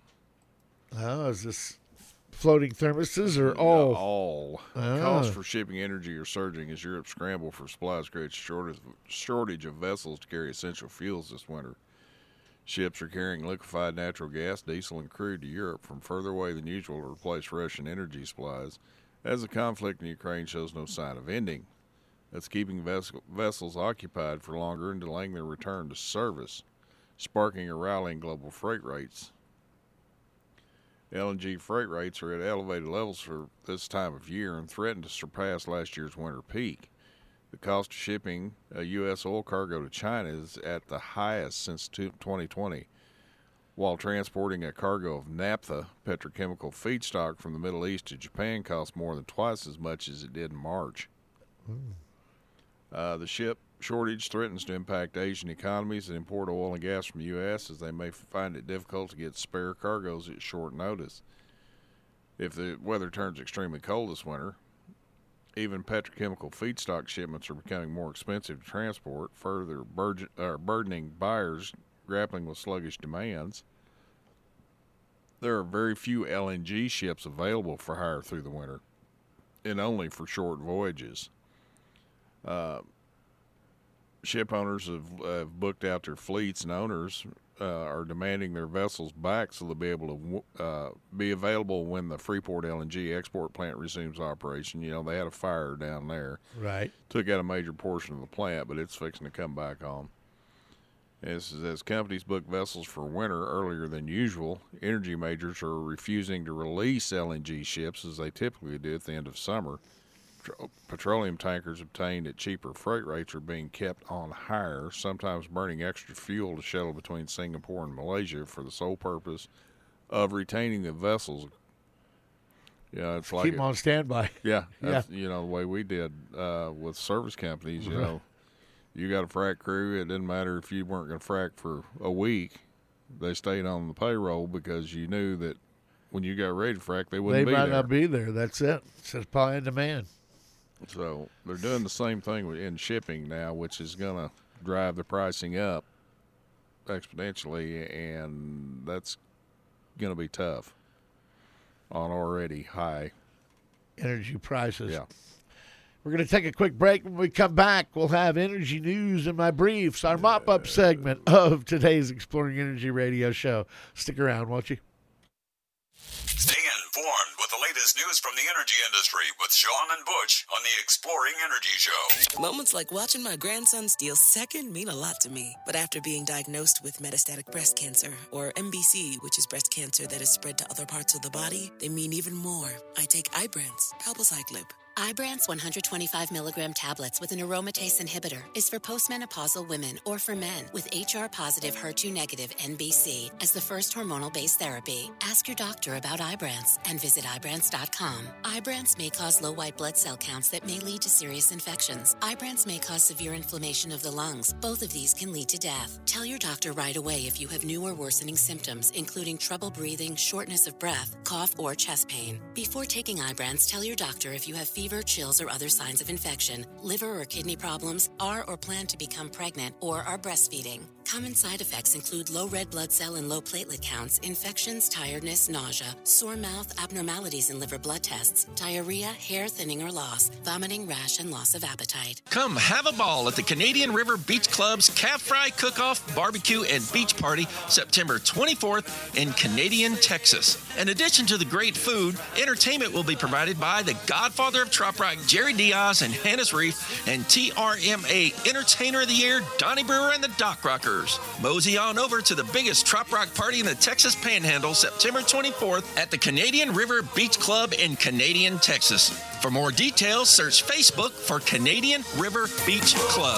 Oh, is this floating thermoses or Yeah, all? all. Ah. Costs for shipping energy are surging as Europe scramble for supplies creates shortage, shortage of vessels to carry essential fuels this winter. Ships are carrying liquefied natural gas, diesel, and crude to Europe from further away than usual to replace Russian energy supplies, as the conflict in Ukraine shows no sign of ending. That's keeping vessel, vessels occupied for longer and delaying their return to service, sparking a rally in global freight rates. L N G freight rates are at elevated levels for this time of year and threaten to surpass last year's winter peak. The cost of shipping a U S oil cargo to China is at the highest since twenty twenty, while transporting a cargo of naphtha, petrochemical feedstock from the Middle East to Japan costs more than twice as much as it did in March. Mm. Uh, the ship shortage threatens to impact Asian economies that import oil and gas from the U S as they may find it difficult to get spare cargoes at short notice. If the weather turns extremely cold this winter, even petrochemical feedstock shipments are becoming more expensive to transport, further burge- uh, burdening buyers grappling with sluggish demands. there are very few L N G ships available for hire through the winter, and only for short voyages. Uh, ship owners have, have booked out their fleets, and owners uh, are demanding their vessels back so they'll be able to uh, be available when the Freeport L N G export plant resumes operation. You know, they had a fire down there. Right. Took out a major portion of the plant, but it's fixing to come back on. As, as companies book vessels for winter earlier than usual, energy majors are refusing to release L N G ships as they typically do at the end of summer. Petroleum tankers obtained at cheaper freight rates are being kept on hire, sometimes burning extra fuel to shuttle between Singapore and Malaysia for the sole purpose of retaining the vessels. Yeah, it's like keep them on standby. Yeah, that's, yeah. You know, the way we did uh, with service companies. You know, you got a frac crew. It didn't matter if you weren't going to frac for a week; they stayed on the payroll because you knew that when you got ready to frac, they wouldn't they be there. They might not be there. That's it. It's supply and demand. So they're doing the same thing in shipping now, which is going to drive the pricing up exponentially, and that's going to be tough on already high energy prices. Yeah. We're going to take a quick break. When we come back, we'll have energy news in my briefs, our mop-up segment of today's Exploring Energy radio show. Stick around, won't you? Stay informed with the latest news from the energy industry with Sean and Butch on the Exploring Energy Show. Moments like watching my grandson steal second mean a lot to me. But after being diagnosed with metastatic breast cancer, or M B C, which is breast cancer that is spread to other parts of the body, they mean even more. I take Ibrance, palbociclib. Ibrance one hundred twenty-five milligram tablets with an aromatase inhibitor is for postmenopausal women or for men with H R-positive, H E R two negative N B C as the first hormonal-based therapy. Ask your doctor about Ibrance and visit Ibrance dot com. Ibrance may cause low white blood cell counts that may lead to serious infections. Ibrance may cause severe inflammation of the lungs. Both of these can lead to death. Tell your doctor right away if you have new or worsening symptoms, including trouble breathing, shortness of breath, cough, or chest pain. Before taking Ibrance, tell your doctor if you have fever, Fever, chills, or other signs of infection, liver or kidney problems, are or plan to become pregnant, or are breastfeeding. Common side effects include low red blood cell and low platelet counts, infections, tiredness, nausea, sore mouth, abnormalities in liver blood tests, diarrhea, hair thinning or loss, vomiting, rash, and loss of appetite. Come have a ball at the Canadian River Beach Club's Calf Fry Cook-Off, Barbecue, and Beach Party September twenty-fourth in Canadian, Texas. In addition to the great food, entertainment will be provided by the Godfather of Trop Rock, Jerry Diaz and Hannes Reef, and T R M A Entertainer of the Year, Donnie Brewer and the Dock Rockers. Mosey on over to the biggest Trop Rock party in the Texas Panhandle September twenty-fourth at the Canadian River Beach Club in Canadian, Texas. For more details, search Facebook for Canadian River Beach Club.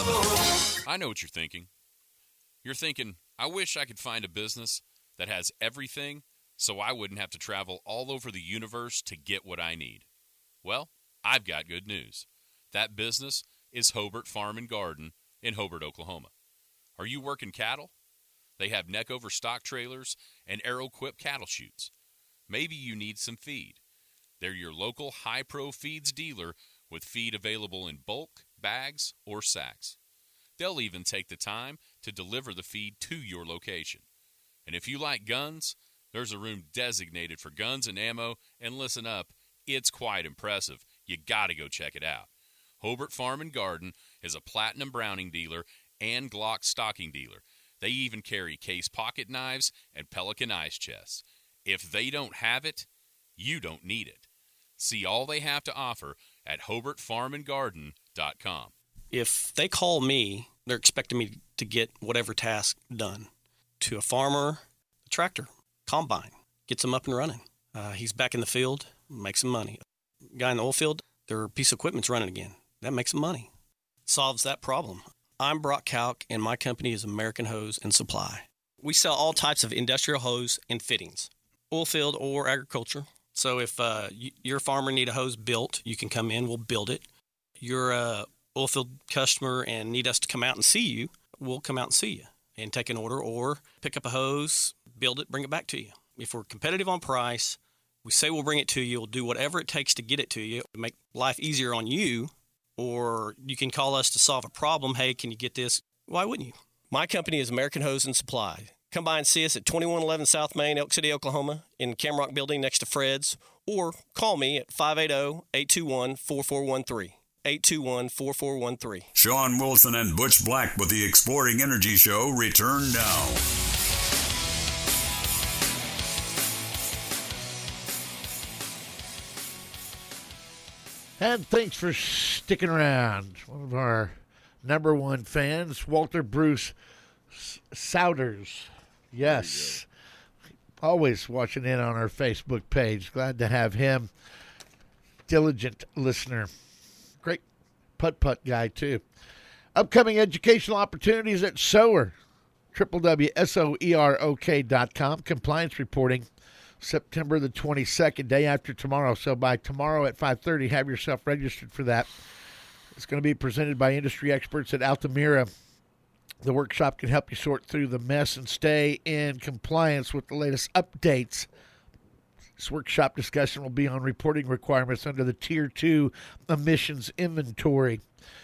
I know what you're thinking. You're thinking, I wish I could find a business that has everything so I wouldn't have to travel all over the universe to get what I need. Well, I've got good news. That business is Hobart Farm and Garden in Hobart, Oklahoma. Are you working cattle? They have neck-over stock trailers and Aeroquip cattle chutes. Maybe you need some feed. They're your local high-pro feeds dealer with feed available in bulk, bags, or sacks. They'll even take the time to deliver the feed to your location. And if you like guns, there's a room designated for guns and ammo, and listen up, it's quite impressive. You got to go check it out. Hobart Farm and Garden is a Platinum Browning dealer and Glock stocking dealer. They even carry Case pocket knives and Pelican ice chests. If they don't have it, you don't need it. See all they have to offer at hobart farm and garden dot com. If they call me, they're expecting me to get whatever task done. To a farmer, a tractor, combine, gets them up and running. Uh, he's back in the field, makes some money. Guy in the oil field, their piece of equipment's running again. That makes some money. Solves that problem. I'm Brock Kalk, and my company is American Hose and Supply. We sell all types of industrial hose and fittings, oil field or agriculture. So if uh, you, your farmer need a hose built, you can come in, we'll build it. You're a oil field customer and need us to come out and see you, we'll come out and see you and take an order or pick up a hose, build it, bring it back to you. If we're competitive on price, we say we'll bring it to you, we'll do whatever it takes to get it to you, to make life easier on you. Or you can call us to solve a problem. Hey, can you get this? Why wouldn't you? My company is American Hose and Supply. Come by and see us at twenty-one eleven South Main, Elk City, Oklahoma, in the Camrock Building next to Fred's, or call me at five eight zero, eight two one, four four one three. eight two one, four four one three. Sean Wilson and Butch Black with the Exploring Energy Show return now. And thanks for sticking around. One of our number one fans, Walter Bruce Souders. Yes. Always watching in on our Facebook page. Glad to have him. Diligent listener. Great putt-putt guy, too. Upcoming educational opportunities at SOER. w w w dot soerok dot com. Compliance reporting September the twenty-second, day after tomorrow. So by tomorrow at five thirty, have yourself registered for that. It's going to be presented by industry experts at Altamira. The workshop can help you sort through the mess and stay in compliance with the latest updates. This workshop discussion will be on reporting requirements under the Tier two emissions inventory.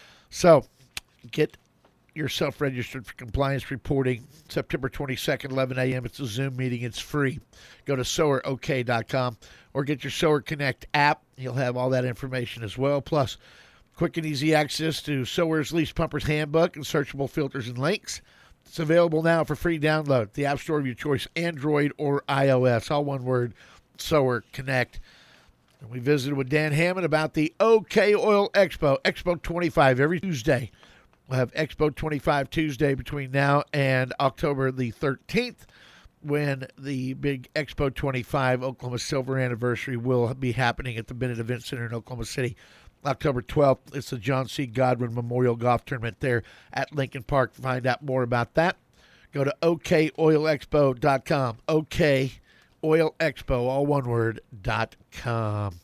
So get yourself registered for compliance reporting September twenty-second, eleven a.m. It's a Zoom meeting. It's free. Go to soer ok dot com or get your SOER Connect app. You'll have all that information as well. Plus, quick and easy access to SOER's Lease Pumper's Handbook and searchable filters and links. It's available now for free download. The App Store of your choice, Android or iOS. All one word, SOER Connect. And we visited with Dan Hammond about the OK Oil Expo, Expo twenty-five, every Tuesday. We'll have Expo twenty-five Tuesday between now and October the thirteenth, when the big Expo twenty-five Oklahoma Silver Anniversary will be happening at the Bennett Event Center in Oklahoma City. October twelfth, it's the John C. Godwin Memorial Golf Tournament there at Lincoln Park. To find out more about that, go to ok oil expo dot com. OK Oil Expo, all one word, dot com.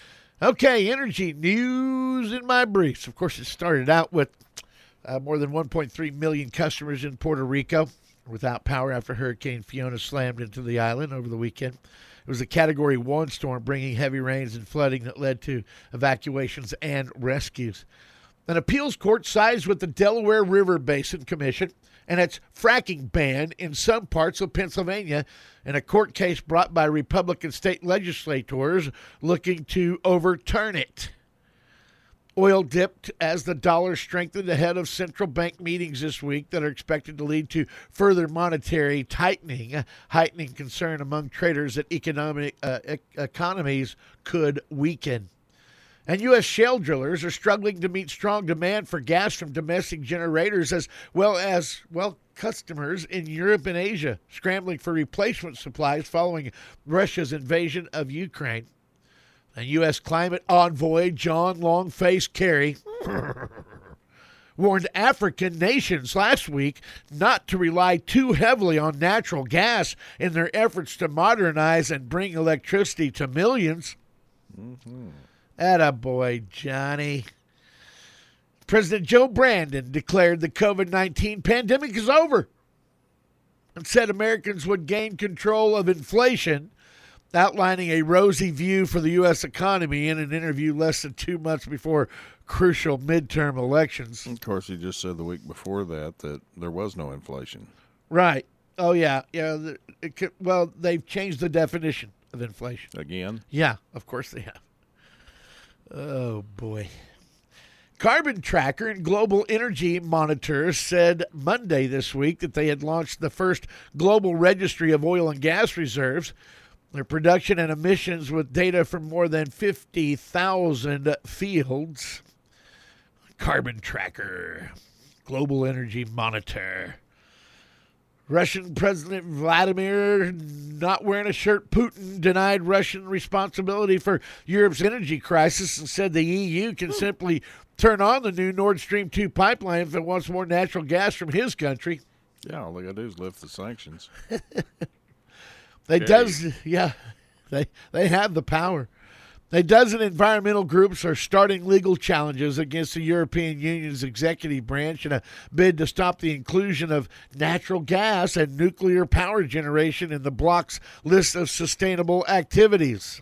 Okay, energy news in my briefs. Of course, it started out with uh, more than one point three million customers in Puerto Rico without power after Hurricane Fiona slammed into the island over the weekend. It was a Category one storm bringing heavy rains and flooding that led to evacuations and rescues. An appeals court sides with the Delaware River Basin Commission and its fracking ban in some parts of Pennsylvania in a court case brought by Republican state legislators looking to overturn it. Oil dipped as the dollar strengthened ahead of central bank meetings this week that are expected to lead to further monetary tightening, heightening concern among traders that economic uh, e- economies could weaken. And U S shale drillers are struggling to meet strong demand for gas from domestic generators as well as, well, customers in Europe and Asia, scrambling for replacement supplies following Russia's invasion of Ukraine. And U S climate envoy John Longface Kerry warned African nations last week not to rely too heavily on natural gas in their efforts to modernize and bring electricity to millions. Mm-hmm. Attaboy, Johnny. President Joe Brandon declared the covid nineteen pandemic is over and said Americans would gain control of inflation, outlining a rosy view for the U S economy in an interview less than two months before crucial midterm elections. Of course, he just said the week before that that there was no inflation. Right. Oh, yeah. Yeah. It could, well, they've changed the definition of inflation. Again? Yeah, of course they have. Oh, boy. Carbon Tracker and Global Energy Monitor said Monday this week that they had launched the first global registry of oil and gas reserves, their production and emissions with data from more than fifty thousand fields. Carbon Tracker, Global Energy Monitor. Russian President Vladimir not wearing a shirt. Putin denied Russian responsibility for Europe's energy crisis and said the E U can simply turn on the new Nord Stream two pipeline if it wants more natural gas from his country. Yeah, all they got to do is lift the sanctions. They Okay. does, yeah, they they have the power. A dozen environmental groups are starting legal challenges against the European Union's executive branch in a bid to stop the inclusion of natural gas and nuclear power generation in the bloc's list of sustainable activities.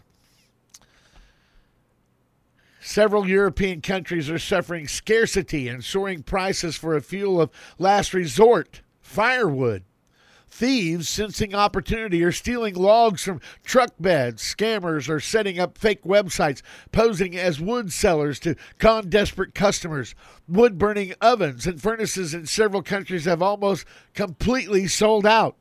Several European countries are suffering scarcity and soaring prices for a fuel of last resort, firewood. Thieves, sensing opportunity, are stealing logs from truck beds. Scammers are setting up fake websites, posing as wood sellers to con desperate customers. Wood-burning ovens and furnaces in several countries have almost completely sold out.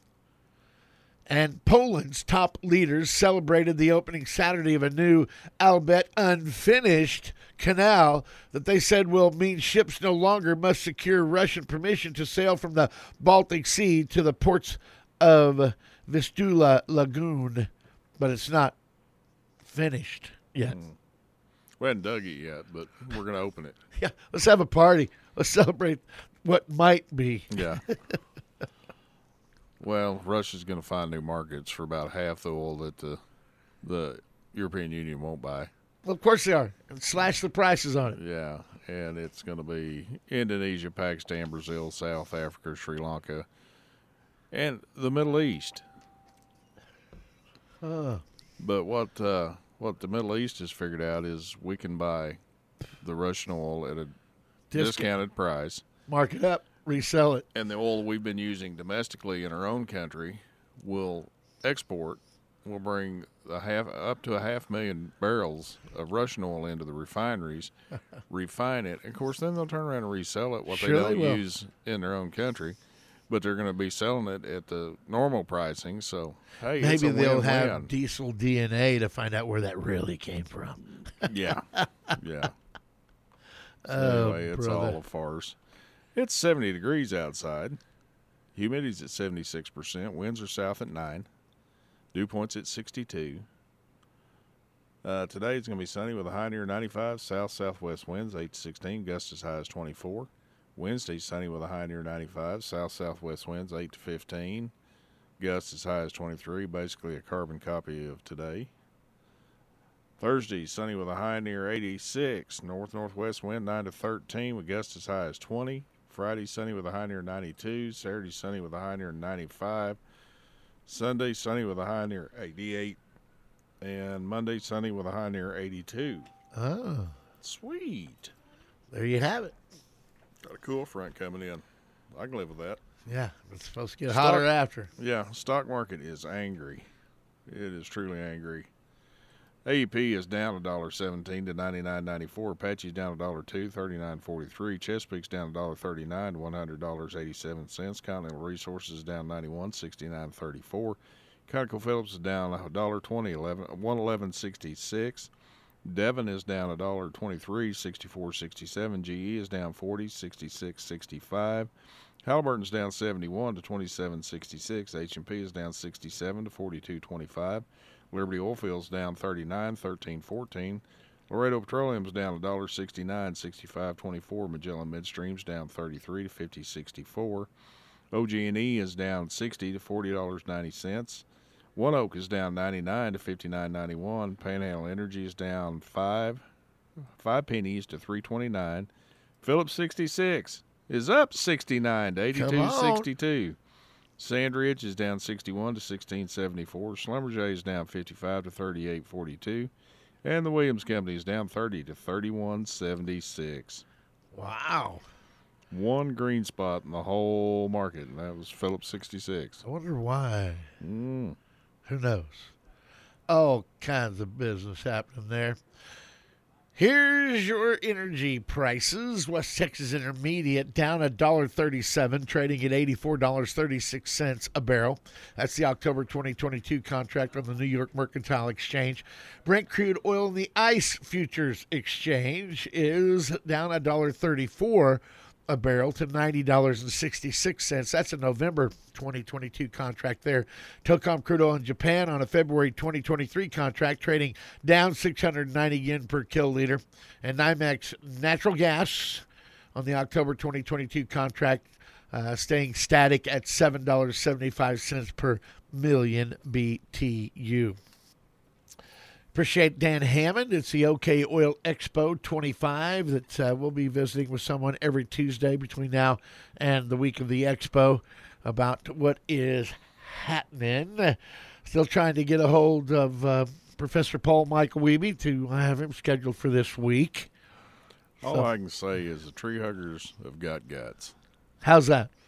And Poland's top leaders celebrated the opening Saturday of a new, albeit unfinished, canal that they said will mean ships no longer must secure Russian permission to sail from the Baltic Sea to the ports of Vistula Lagoon. But it's not finished yet. Mm. We hadn't dug it yet, but we're going to open it. Yeah, let's have a party. Let's celebrate what might be. Yeah. Well, Russia's going to find new markets for about half the oil that the the European Union won't buy. Well, of course they are. And slash the prices on it. Yeah, and it's going to be Indonesia, Pakistan, Brazil, South Africa, Sri Lanka, and the Middle East. Huh. But what uh, what the Middle East has figured out is we can buy the Russian oil at a Discount. discounted price. Mark it up, resell it. And the oil we've been using domestically in our own country will export. We'll bring a half up to a half million barrels of Russian oil into the refineries, refine it. Of course, then they'll turn around and resell it what Sure they they don't will. use in their own country. But they're going to be selling it at the normal pricing. So, hey, it's Maybe a they'll win-win. have diesel D N A to find out where that really came from. Yeah, yeah. So Oh, anyway, it's brother. all a farce. It's seventy degrees outside. Humidity's at seventy-six percent. Winds are south at nine. Dew point's at sixty-two. Uh, today it's going to be sunny with a high near ninety-five. South-southwest winds eight to sixteen. Gusts as high as twenty-four. Wednesday sunny with a high near ninety-five. South-southwest winds eight to fifteen. Gusts as high as twenty-three. Basically a carbon copy of today. Thursday, sunny with a high near eighty-six. North-northwest wind nine to thirteen with gusts as high as twenty. Friday, sunny with a high near ninety-two. Saturday, sunny with a high near ninety-five. Sunday, sunny with a high near eighty-eight. And Monday, sunny with a high near eighty-two. Oh. Sweet. There you have it. Got a cool front coming in. I can live with that. Yeah, it's supposed to get hotter after. Yeah, stock market is angry. It is truly angry. A E P is down one dollar seventeen to ninety-nine ninety-four. Apache's down one dollar two, thirty-nine forty-three. Chesapeake's down one dollar thirty-nine to one hundred dollars and eighty-seven cents. Continental Resources is down ninety-one, sixty-nine thirty-four. ConocoPhillips is down one dollar twenty, one eleven sixty-six. Devon is down one dollar twenty-three, sixty-four sixty-seven. G E is down forty, sixty-six sixty-five. Halliburton's down seventy-one to twenty-seven sixty-six. H and P is down sixty-seven to forty-two twenty-five. Liberty Oilfield's down thirty-nine, thirteen fourteen. Laredo Petroleum's down one dollar sixty-nine, sixty-five twenty-four. Magellan Midstream's down thirty-three to fifty sixty-four. O G and E is down sixty to forty dollars and ninety cents. One Oak is down ninety-nine to fifty-nine ninety-one. Panhandle Energy is down five, five pennies to three twenty-nine. Phillips sixty-six is up sixty-nine to eighty-two sixty-two. Sandridge is down sixty-one to sixteen seventy-four. Schlumberger is down fifty-five to thirty-eight forty-two. And the Williams Company is down thirty to thirty-one seventy-six. Wow. One green spot in the whole market, and that was Phillips sixty-six. I wonder why. Mm. Who knows? All kinds of business happening there. Here's your energy prices. West Texas Intermediate down one dollar thirty-seven, trading at eighty-four dollars and thirty-six cents a barrel. That's the October twenty twenty-two contract on the New York Mercantile Exchange. Brent crude oil in the ICE Futures Exchange is down one dollar thirty-four a barrel to ninety dollars and sixty-six cents. That's a November twenty twenty-two contract there. Tocom crude oil in Japan on a February twenty twenty-three contract trading down six hundred ninety yen per kiloliter. And NYMEX natural gas on the October twenty twenty-two contract uh, staying static at seven dollars and seventy-five cents per million B T U. Appreciate Dan Hammond. It's the OK Oil Expo twenty-five that uh, we'll be visiting with someone every Tuesday between now and the week of the Expo about what is happening. Still trying to get a hold of uh, Professor Paul Michael Wiebe to have him scheduled for this week. All So- I can say is the tree huggers have got guts. How's that?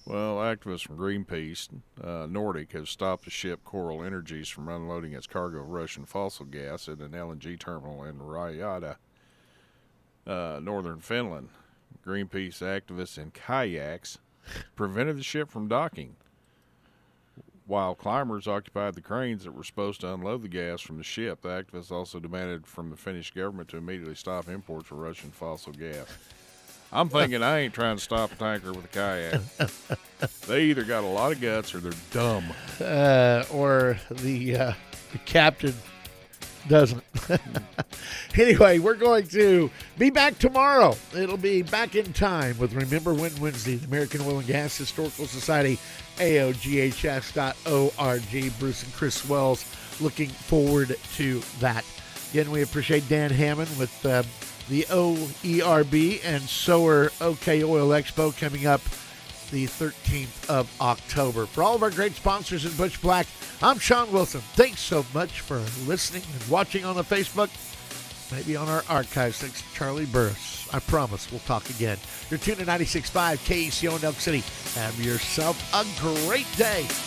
Well, activists from Greenpeace, uh, Nordic, have stopped the ship Coral Energies from unloading its cargo of Russian fossil gas at an L N G terminal in Rajada, uh, northern Finland. Greenpeace activists in kayaks prevented the ship from docking, while climbers occupied the cranes that were supposed to unload the gas from the ship. The activists also demanded from the Finnish government to immediately stop imports of Russian fossil gas. I'm thinking I ain't trying to stop a tanker with a kayak. They either got a lot of guts or they're dumb. Uh, or the, uh, the captain doesn't. Anyway, we're going to be back tomorrow. It'll be Back in Time with Remember When Wednesday, the American Oil and Gas Historical Society, A O G H S dot org. Bruce and Chris Wells, looking forward to that. Again, we appreciate Dan Hammond with uh, the O E R B and Sower OK Oil Expo coming up the thirteenth of October. For all of our great sponsors in Butch Black, I'm Sean Wilson. Thanks so much for listening and watching on the Facebook, maybe on our archives. Thanks to Charlie Burris. I promise we'll talk again. You're tuned to ninety-six point five K E C O in Elk City. Have yourself a great day.